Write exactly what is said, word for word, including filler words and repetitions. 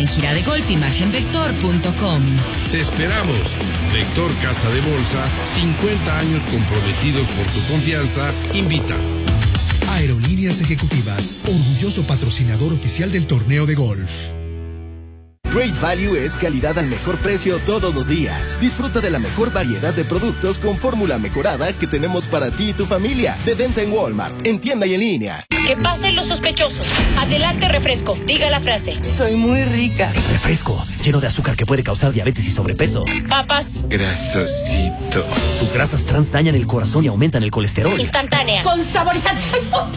gira de golpe imagen vector punto com. Te esperamos. Vector Casa de Bolsa, cincuenta años comprometidos por tu confianza, invita. Aerolíneas Ejecutivas, orgulloso patrocinador oficial del torneo de golf. Great Value es calidad al mejor precio todos los días. Disfruta de la mejor variedad de productos con fórmula mejorada que tenemos para ti y tu familia. De venta en Walmart, en tienda y en línea. Que pasen los sospechosos. Adelante, refresco. Diga la frase. Soy muy rica. Refresco, lleno de azúcar que puede causar diabetes y sobrepeso. Papas. Grasosito. Sus grasas trans dañan el corazón y aumentan el colesterol. Instantánea. Con saborizantes.